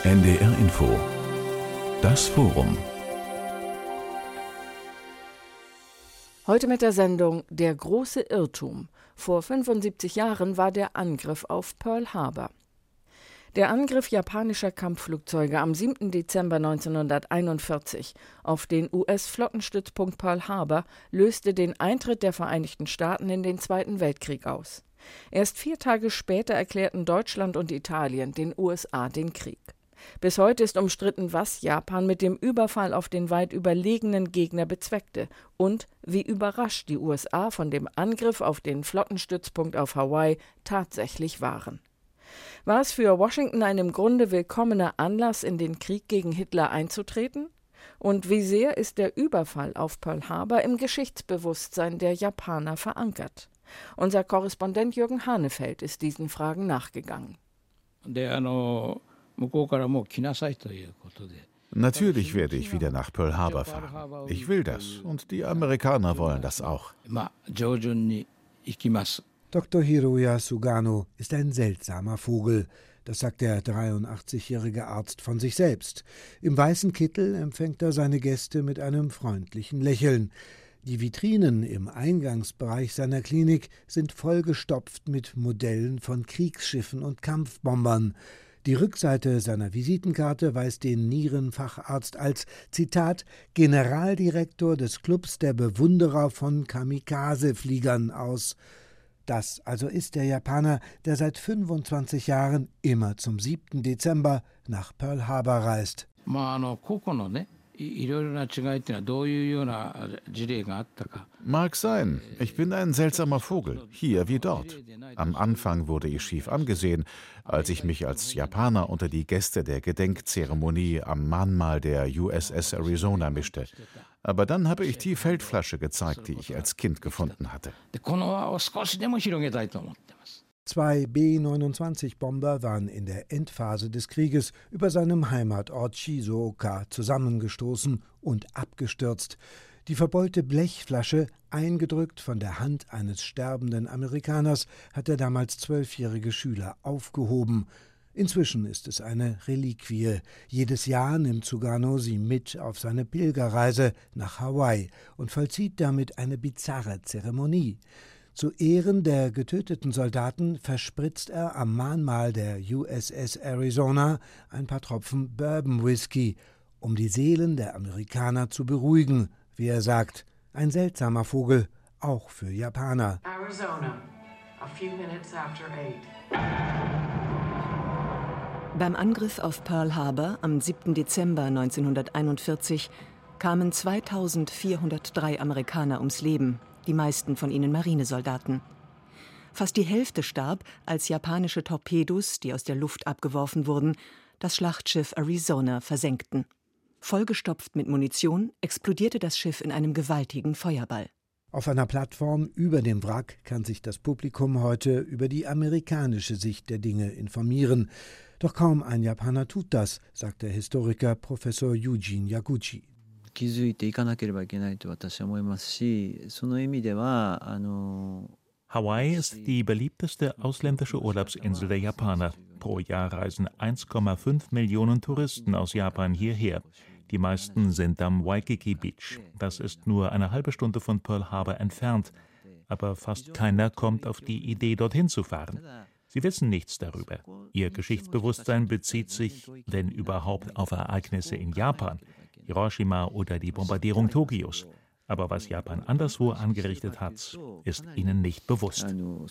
NDR Info. Das Forum. Heute mit der Sendung Der große Irrtum. Vor 75 Jahren war der Angriff auf Pearl Harbor. Der Angriff japanischer Kampfflugzeuge am 7. Dezember 1941 auf den US-Flottenstützpunkt Pearl Harbor löste den Eintritt der Vereinigten Staaten in den Zweiten Weltkrieg aus. Erst 4 Tage später erklärten Deutschland und Italien den USA den Krieg. Bis heute ist umstritten, was Japan mit dem Überfall auf den weit überlegenen Gegner bezweckte und wie überrascht die USA von dem Angriff auf den Flottenstützpunkt auf Hawaii tatsächlich waren. War es für Washington ein im Grunde willkommener Anlass, in den Krieg gegen Hitler einzutreten? Und wie sehr ist der Überfall auf Pearl Harbor im Geschichtsbewusstsein der Japaner verankert? Unser Korrespondent Jürgen Hanefeld ist diesen Fragen nachgegangen. Natürlich werde ich wieder nach Pearl Harbor fahren. Ich will das und die Amerikaner wollen das auch. Dr. Hiroya Sugano ist ein seltsamer Vogel. Das sagt der 83-jährige Arzt von sich selbst. Im weißen Kittel empfängt er seine Gäste mit einem freundlichen Lächeln. Die Vitrinen im Eingangsbereich seiner Klinik sind vollgestopft mit Modellen von Kriegsschiffen und Kampfbombern. Die Rückseite seiner Visitenkarte weist den Nierenfacharzt als, Zitat, Generaldirektor des Clubs der Bewunderer von Kamikaze-Fliegern aus. Das also ist der Japaner, der seit 25 Jahren immer zum 7. Dezember nach Pearl Harbor reist. Mag sein. Ich bin ein seltsamer Vogel, hier wie dort. Am Anfang wurde ich schief angesehen, als ich mich als Japaner unter die Gäste der Gedenkzeremonie am Mahnmal der USS Arizona mischte. Aber dann habe ich die Feldflasche gezeigt, die ich als Kind gefunden hatte. 2 B-29-Bomber waren in der Endphase des Krieges über seinem Heimatort Shizuoka zusammengestoßen und abgestürzt. Die verbeulte Blechflasche, eingedrückt von der Hand eines sterbenden Amerikaners, hat der damals 12-jährige Schüler aufgehoben. Inzwischen ist es eine Reliquie. Jedes Jahr nimmt Sugano sie mit auf seine Pilgerreise nach Hawaii und vollzieht damit eine bizarre Zeremonie. Zu Ehren der getöteten Soldaten verspritzt er am Mahnmal der USS Arizona ein paar Tropfen Bourbon Whisky, um die Seelen der Amerikaner zu beruhigen, wie er sagt. Ein seltsamer Vogel, auch für Japaner. Arizona, a few minutes after 8. Beim Angriff auf Pearl Harbor am 7. Dezember 1941 kamen 2403 Amerikaner ums Leben, die meisten von ihnen Marinesoldaten. Fast die Hälfte starb, als japanische Torpedos, die aus der Luft abgeworfen wurden, das Schlachtschiff Arizona versenkten. Vollgestopft mit Munition explodierte das Schiff in einem gewaltigen Feuerball. Auf einer Plattform über dem Wrack kann sich das Publikum heute über die amerikanische Sicht der Dinge informieren. Doch kaum ein Japaner tut das, sagt der Historiker Professor Eugene Yaguchi. Hawaii ist die beliebteste ausländische Urlaubsinsel der Japaner. Pro Jahr reisen 1,5 Millionen Touristen aus Japan hierher. Die meisten sind am Waikiki Beach. Das ist nur eine halbe Stunde von Pearl Harbor entfernt. Aber fast keiner kommt auf die Idee, dorthin zu fahren. Sie wissen nichts darüber. Ihr Geschichtsbewusstsein bezieht sich, wenn überhaupt, auf Ereignisse in Japan, Hiroshima oder die Bombardierung Tokios. Aber was Japan anderswo angerichtet hat, ist ihnen nicht bewusst.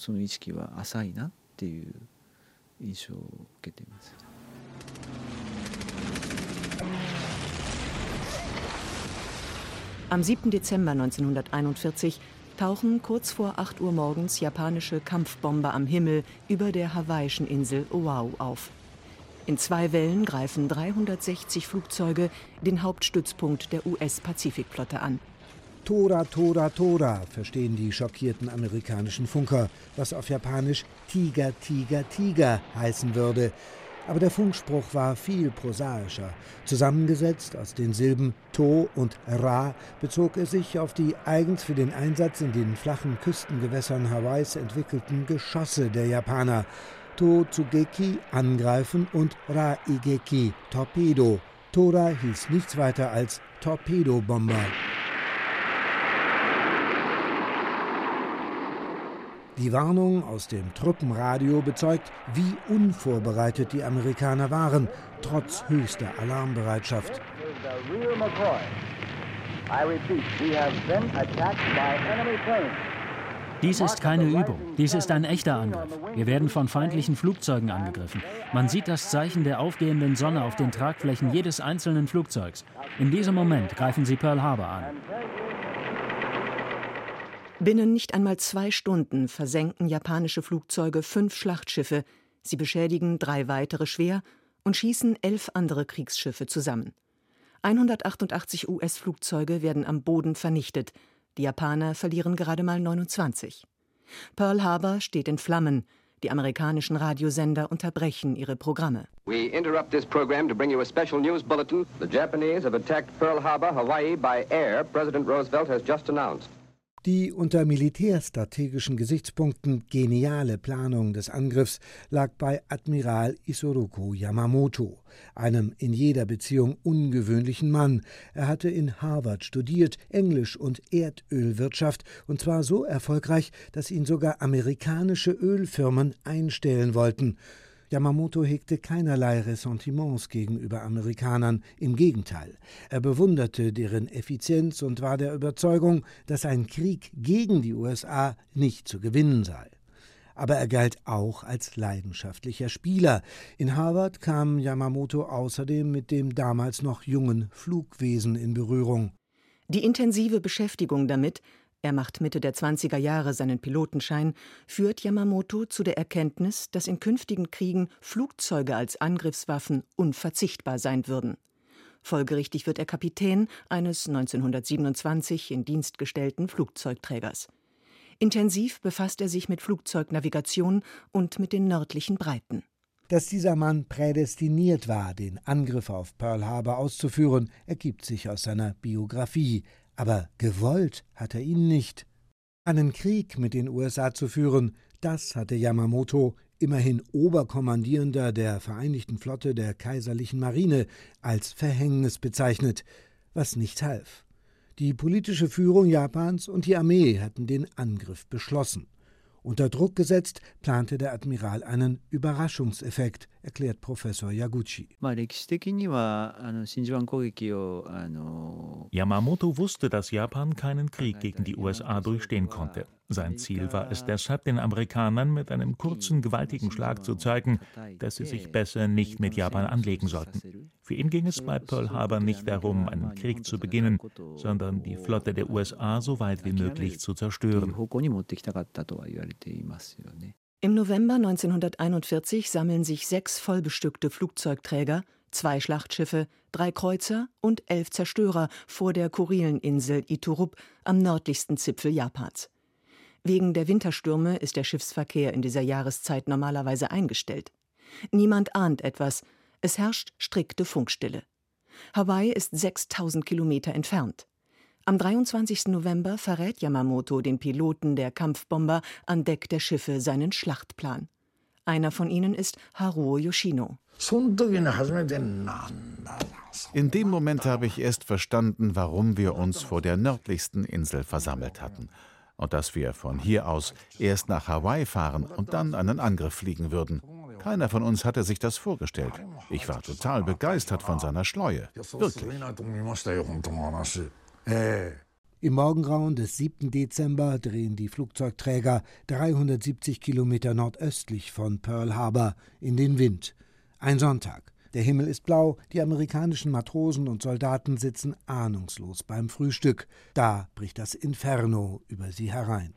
Am 7. Dezember 1941 tauchen kurz vor 8 Uhr morgens japanische Kampfbomber am Himmel über der hawaiischen Insel Oahu auf. In 2 Wellen greifen 360 Flugzeuge den Hauptstützpunkt der US-Pazifikflotte an. Tora, Tora, Tora, verstehen die schockierten amerikanischen Funker, was auf Japanisch Tiger, Tiger, Tiger heißen würde. Aber der Funkspruch war viel prosaischer. Zusammengesetzt aus den Silben To und Ra bezog er sich auf die eigens für den Einsatz in den flachen Küstengewässern Hawaiis entwickelten Geschosse der Japaner. To-Tsugeki, angreifen, und Ra-Igeki, Torpedo. Tora hieß nichts weiter als Torpedobomber. Die Warnung aus dem Truppenradio bezeugt, wie unvorbereitet die Amerikaner waren, trotz höchster Alarmbereitschaft. Dies ist keine Übung, dies ist ein echter Angriff. Wir werden von feindlichen Flugzeugen angegriffen. Man sieht das Zeichen der aufgehenden Sonne auf den Tragflächen jedes einzelnen Flugzeugs. In diesem Moment greifen sie Pearl Harbor an. Binnen nicht einmal 2 Stunden versenken japanische Flugzeuge 5 Schlachtschiffe, sie beschädigen 3 weitere schwer und schießen 11 andere Kriegsschiffe zusammen. 188 US-Flugzeuge werden am Boden vernichtet, die Japaner verlieren gerade mal 29. Pearl Harbor steht in Flammen, die amerikanischen Radiosender unterbrechen ihre Programme. We interrupt this program to bring you a special news bulletin. The Japanese have attacked Pearl Harbor, Hawaii by air. President Roosevelt has just announced. Die unter militärstrategischen Gesichtspunkten geniale Planung des Angriffs lag bei Admiral Isoroku Yamamoto, einem in jeder Beziehung ungewöhnlichen Mann. Er hatte in Harvard studiert, Englisch und Erdölwirtschaft, und zwar so erfolgreich, dass ihn sogar amerikanische Ölfirmen einstellen wollten. Yamamoto hegte keinerlei Ressentiments gegenüber Amerikanern, im Gegenteil. Er bewunderte deren Effizienz und war der Überzeugung, dass ein Krieg gegen die USA nicht zu gewinnen sei. Aber er galt auch als leidenschaftlicher Spieler. In Harvard kam Yamamoto außerdem mit dem damals noch jungen Flugwesen in Berührung. Die intensive Beschäftigung damit, er macht Mitte der 20er Jahre seinen Pilotenschein, führt Yamamoto zu der Erkenntnis, dass in künftigen Kriegen Flugzeuge als Angriffswaffen unverzichtbar sein würden. Folgerichtig wird er Kapitän eines 1927 in Dienst gestellten Flugzeugträgers. Intensiv befasst er sich mit Flugzeugnavigation und mit den nördlichen Breiten. Dass dieser Mann prädestiniert war, den Angriff auf Pearl Harbor auszuführen, ergibt sich aus seiner Biografie. Aber gewollt hat er ihn nicht. Einen Krieg mit den USA zu führen, das hatte Yamamoto, immerhin Oberkommandierender der Vereinigten Flotte der Kaiserlichen Marine, als Verhängnis bezeichnet, was nicht half. Die politische Führung Japans und die Armee hatten den Angriff beschlossen. Unter Druck gesetzt, plante der Admiral einen Überraschungseffekt, erklärt Professor Yaguchi. Yamamoto wusste, dass Japan keinen Krieg gegen die USA durchstehen konnte. Sein Ziel war es deshalb, den Amerikanern mit einem kurzen, gewaltigen Schlag zu zeigen, dass sie sich besser nicht mit Japan anlegen sollten. Für ihn ging es bei Pearl Harbor nicht darum, einen Krieg zu beginnen, sondern die Flotte der USA so weit wie möglich zu zerstören. Im November 1941 sammeln sich 6 vollbestückte Flugzeugträger, 2 Schlachtschiffe, 3 Kreuzer und 11 Zerstörer vor der Kurileninsel Iturup am nördlichsten Zipfel Japans. Wegen der Winterstürme ist der Schiffsverkehr in dieser Jahreszeit normalerweise eingestellt. Niemand ahnt etwas. Es herrscht strikte Funkstille. Hawaii ist 6000 Kilometer entfernt. Am 23. November verrät Yamamoto den Piloten der Kampfbomber an Deck der Schiffe seinen Schlachtplan. Einer von ihnen ist Haruo Yoshino. In dem Moment habe ich erst verstanden, warum wir uns vor der nördlichsten Insel versammelt hatten. Und dass wir von hier aus erst nach Hawaii fahren und dann einen Angriff fliegen würden. Keiner von uns hatte sich das vorgestellt. Ich war total begeistert von seiner Schleue. Wirklich. Im Morgengrauen des 7. Dezember drehen die Flugzeugträger 370 Kilometer nordöstlich von Pearl Harbor in den Wind. Ein Sonntag. Der Himmel ist blau, die amerikanischen Matrosen und Soldaten sitzen ahnungslos beim Frühstück. Da bricht das Inferno über sie herein.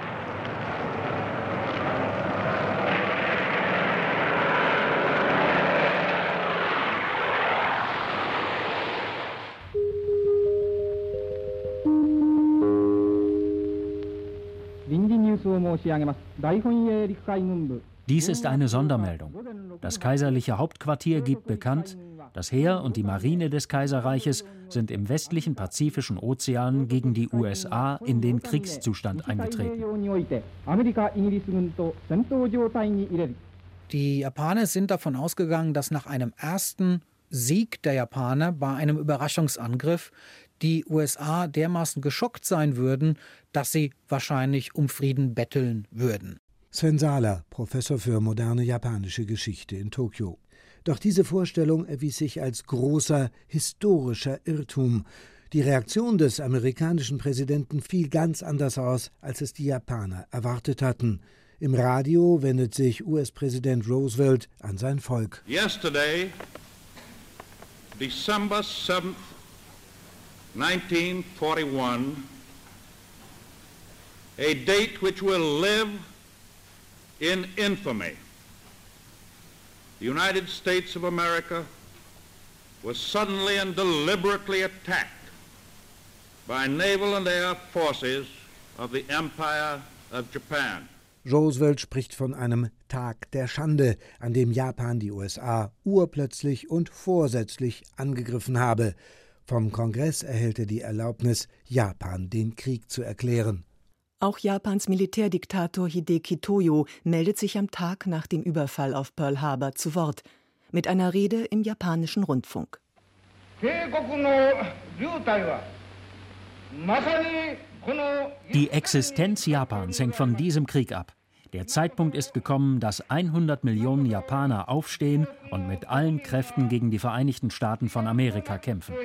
Dies ist eine Sondermeldung. Das kaiserliche Hauptquartier gibt bekannt, das Heer und die Marine des Kaiserreiches sind im westlichen Pazifischen Ozean gegen die USA in den Kriegszustand eingetreten. Die Japaner sind davon ausgegangen, dass nach einem ersten Sieg der Japaner bei einem Überraschungsangriff die USA dermaßen geschockt sein würden, dass sie wahrscheinlich um Frieden betteln würden. Sven Sahler, Professor für moderne japanische Geschichte in Tokio. Doch diese Vorstellung erwies sich als großer historischer Irrtum. Die Reaktion des amerikanischen Präsidenten fiel ganz anders aus, als es die Japaner erwartet hatten. Im Radio wendet sich US-Präsident Roosevelt an sein Volk. Yesterday, December 7th, 1941, a date which will live in infamy. The United States of America was suddenly and deliberately attacked by naval and air forces of the Empire of Japan. Roosevelt spricht von einem Tag der Schande, an dem Japan die USA urplötzlich und vorsätzlich angegriffen habe. Vom Kongress erhält er die Erlaubnis, Japan den Krieg zu erklären. Auch Japans Militärdiktator Hideki Tojo meldet sich am Tag nach dem Überfall auf Pearl Harbor zu Wort, mit einer Rede im japanischen Rundfunk. Die Existenz Japans hängt von diesem Krieg ab. Der Zeitpunkt ist gekommen, dass 100 Millionen Japaner aufstehen und mit allen Kräften gegen die Vereinigten Staaten von Amerika kämpfen.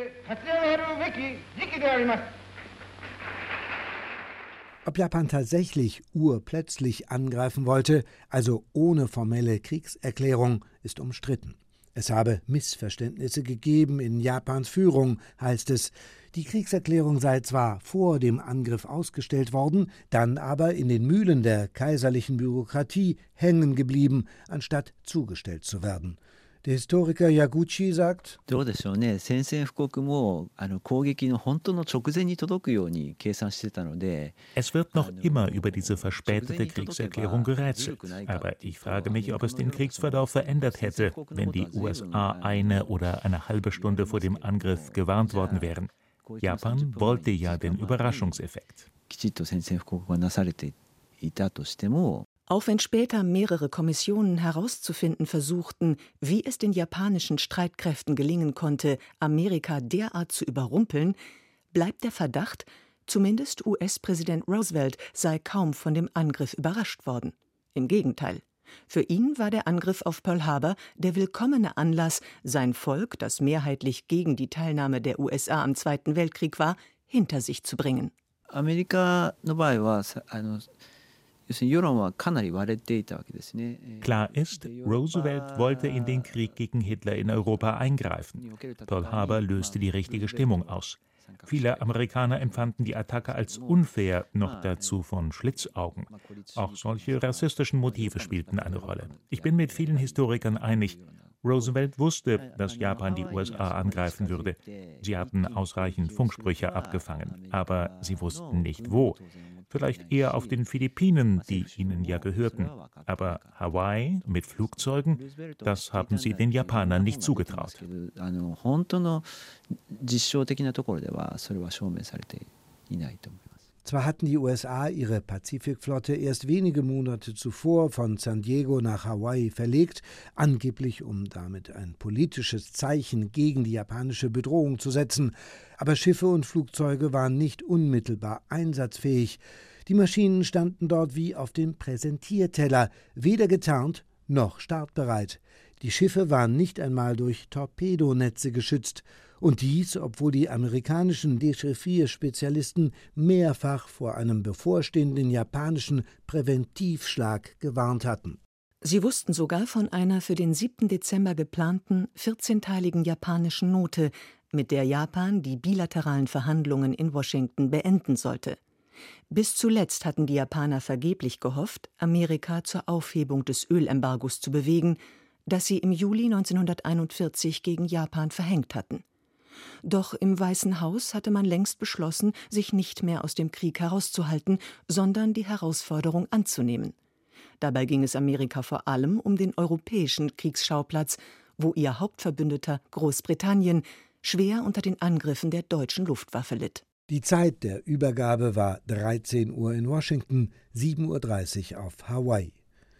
Ob Japan tatsächlich urplötzlich angreifen wollte, also ohne formelle Kriegserklärung, ist umstritten. Es habe Missverständnisse gegeben in Japans Führung, heißt es. Die Kriegserklärung sei zwar vor dem Angriff ausgestellt worden, dann aber in den Mühlen der kaiserlichen Bürokratie hängen geblieben, anstatt zugestellt zu werden. Der Historiker Yaguchi sagt: Es wird noch immer über diese verspätete Kriegserklärung gerätselt. Aber ich frage mich, ob es den Kriegsverlauf verändert hätte, wenn die USA eine oder eine halbe Stunde vor dem Angriff gewarnt worden wären. Japan wollte ja den Überraschungseffekt. Auch wenn später mehrere Kommissionen herauszufinden versuchten, wie es den japanischen Streitkräften gelingen konnte, Amerika derart zu überrumpeln, bleibt der Verdacht, zumindest US-Präsident Roosevelt sei kaum von dem Angriff überrascht worden. Im Gegenteil. Für ihn war der Angriff auf Pearl Harbor der willkommene Anlass, sein Volk, das mehrheitlich gegen die Teilnahme der USA am Zweiten Weltkrieg war, hinter sich zu bringen. Klar ist, Roosevelt wollte in den Krieg gegen Hitler in Europa eingreifen. Pearl Harbor löste die richtige Stimmung aus. Viele Amerikaner empfanden die Attacke als unfair, noch dazu von Schlitzaugen. Auch solche rassistischen Motive spielten eine Rolle. Ich bin mit vielen Historikern einig, Roosevelt wusste, dass Japan die USA angreifen würde. Sie hatten ausreichend Funksprüche abgefangen, aber sie wussten nicht wo. Vielleicht eher auf den Philippinen, die ihnen ja gehörten. Aber Hawaii mit Flugzeugen, das haben sie den Japanern nicht zugetraut. Zwar hatten die USA ihre Pazifikflotte erst wenige Monate zuvor von San Diego nach Hawaii verlegt, angeblich um damit ein politisches Zeichen gegen die japanische Bedrohung zu setzen, aber Schiffe und Flugzeuge waren nicht unmittelbar einsatzfähig. Die Maschinen standen dort wie auf dem Präsentierteller, weder getarnt noch startbereit. Die Schiffe waren nicht einmal durch Torpedonetze geschützt. Und dies, obwohl die amerikanischen Dechiffrierspezialisten mehrfach vor einem bevorstehenden japanischen Präventivschlag gewarnt hatten. Sie wussten sogar von einer für den 7. Dezember geplanten 14-teiligen japanischen Note, mit der Japan die bilateralen Verhandlungen in Washington beenden sollte. Bis zuletzt hatten die Japaner vergeblich gehofft, Amerika zur Aufhebung des Ölembargos zu bewegen, das sie im Juli 1941 gegen Japan verhängt hatten. Doch im Weißen Haus hatte man längst beschlossen, sich nicht mehr aus dem Krieg herauszuhalten, sondern die Herausforderung anzunehmen. Dabei ging es Amerika vor allem um den europäischen Kriegsschauplatz, wo ihr Hauptverbündeter Großbritannien schwer unter den Angriffen der deutschen Luftwaffe litt. Die Zeit der Übergabe war 13 Uhr in Washington, 7:30 Uhr auf Hawaii.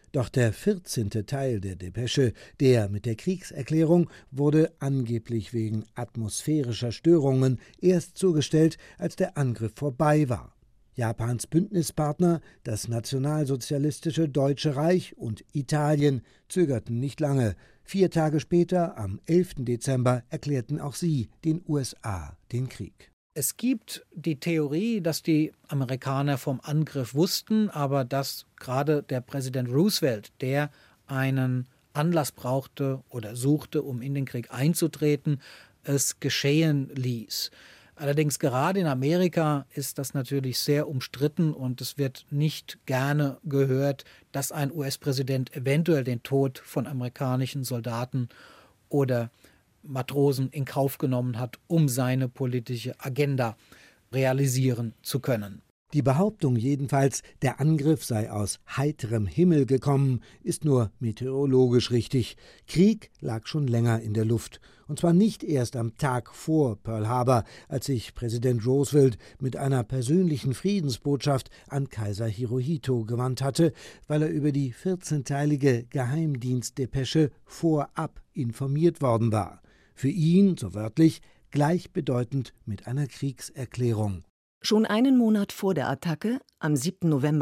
Doch der 14. Teil der Depesche, der mit der Kriegserklärung, wurde angeblich wegen atmosphärischer Störungen erst zugestellt, als der Angriff vorbei war. Japans Bündnispartner, das nationalsozialistische Deutsche Reich und Italien, zögerten nicht lange. 4 Tage später, am 11. Dezember, erklärten auch sie den USA den Krieg. Es gibt die Theorie, dass die Amerikaner vom Angriff wussten, aber dass gerade der Präsident Roosevelt, der einen Anlass brauchte oder suchte, um in den Krieg einzutreten, es geschehen ließ. Allerdings gerade in Amerika ist das natürlich sehr umstritten und es wird nicht gerne gehört, dass ein US-Präsident eventuell den Tod von amerikanischen Soldaten oder Matrosen in Kauf genommen hat, um seine politische Agenda realisieren zu können. Die Behauptung jedenfalls, der Angriff sei aus heiterem Himmel gekommen, ist nur meteorologisch richtig. Krieg lag schon länger in der Luft. Und zwar nicht erst am Tag vor Pearl Harbor, als sich Präsident Roosevelt mit einer persönlichen Friedensbotschaft an Kaiser Hirohito gewandt hatte, weil er über die 14-teilige Geheimdienstdepesche vorab informiert worden war. Für ihn, so wörtlich, gleichbedeutend mit einer Kriegserklärung. Schon einen Monat vor der Attacke, am 7. November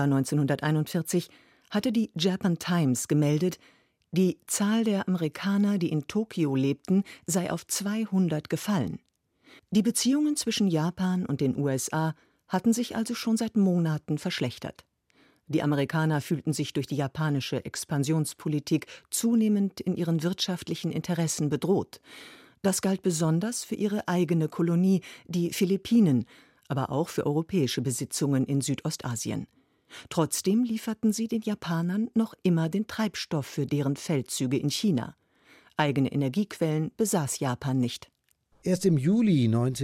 1941, hatte die Japan Times gemeldet, die Zahl der Amerikaner, die in Tokio lebten, sei auf 200 gefallen. Die Beziehungen zwischen Japan und den USA hatten sich also schon seit Monaten verschlechtert. Die Amerikaner fühlten sich durch die japanische Expansionspolitik zunehmend in ihren wirtschaftlichen Interessen bedroht. Das galt besonders für ihre eigene Kolonie, die Philippinen, aber auch für europäische Besitzungen in Südostasien. Trotzdem lieferten sie den Japanern noch immer den Treibstoff für deren Feldzüge in China. Eigene Energiequellen besaß Japan nicht. Erst im Juli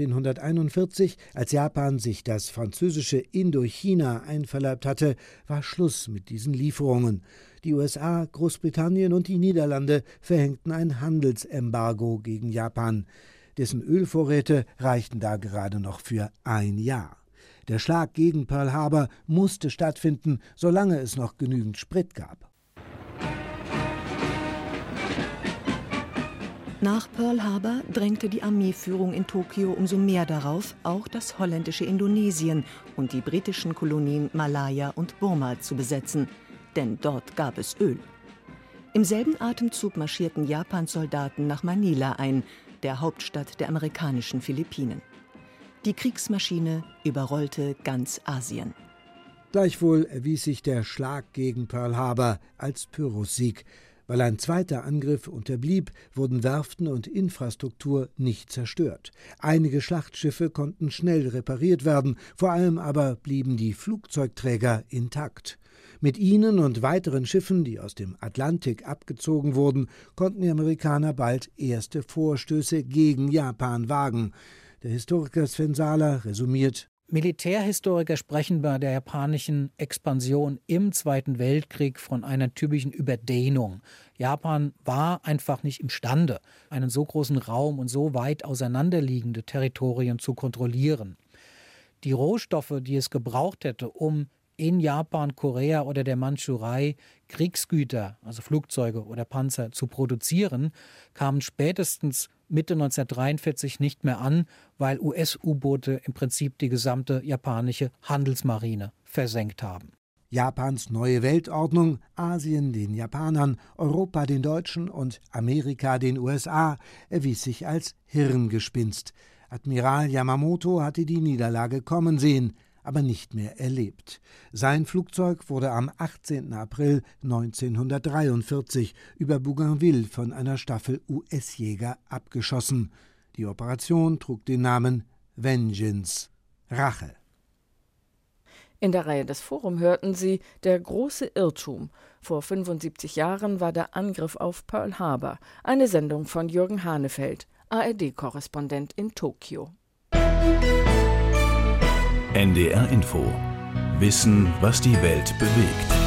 1941, als Japan sich das französische Indochina einverleibt hatte, war Schluss mit diesen Lieferungen. Die USA, Großbritannien und die Niederlande verhängten ein Handelsembargo gegen Japan. Dessen Ölvorräte reichten da gerade noch für ein Jahr. Der Schlag gegen Pearl Harbor musste stattfinden, solange es noch genügend Sprit gab. Nach Pearl Harbor drängte die Armeeführung in Tokio umso mehr darauf, auch das holländische Indonesien und die britischen Kolonien Malaya und Burma zu besetzen, denn dort gab es Öl. Im selben Atemzug marschierten Japans Soldaten nach Manila ein, der Hauptstadt der amerikanischen Philippinen. Die Kriegsmaschine überrollte ganz Asien. Gleichwohl erwies sich der Schlag gegen Pearl Harbor als Pyrrhussieg. Weil ein zweiter Angriff unterblieb, wurden Werften und Infrastruktur nicht zerstört. Einige Schlachtschiffe konnten schnell repariert werden, vor allem aber blieben die Flugzeugträger intakt. Mit ihnen und weiteren Schiffen, die aus dem Atlantik abgezogen wurden, konnten die Amerikaner bald erste Vorstöße gegen Japan wagen. Der Historiker Sven Sahler resümiert: Militärhistoriker sprechen bei der japanischen Expansion im Zweiten Weltkrieg von einer typischen Überdehnung. Japan war einfach nicht imstande, einen so großen Raum und so weit auseinanderliegende Territorien zu kontrollieren. Die Rohstoffe, die es gebraucht hätte, um in Japan, Korea oder der Mandschurei Kriegsgüter, also Flugzeuge oder Panzer, zu produzieren, kamen spätestens Mitte 1943 nicht mehr an, weil US-U-Boote im Prinzip die gesamte japanische Handelsmarine versenkt haben. Japans neue Weltordnung, Asien den Japanern, Europa den Deutschen und Amerika den USA, erwies sich als Hirngespinst. Admiral Yamamoto hatte die Niederlage kommen sehen, aber nicht mehr erlebt. Sein Flugzeug wurde am 18. April 1943 über Bougainville von einer Staffel US-Jäger abgeschossen. Die Operation trug den Namen Vengeance, Rache. In der Reihe des Forum hörten Sie Der große Irrtum. Vor 75 Jahren war der Angriff auf Pearl Harbor. Eine Sendung von Jürgen Hanefeld, ARD-Korrespondent in Tokio. NDR Info. Wissen, was die Welt bewegt.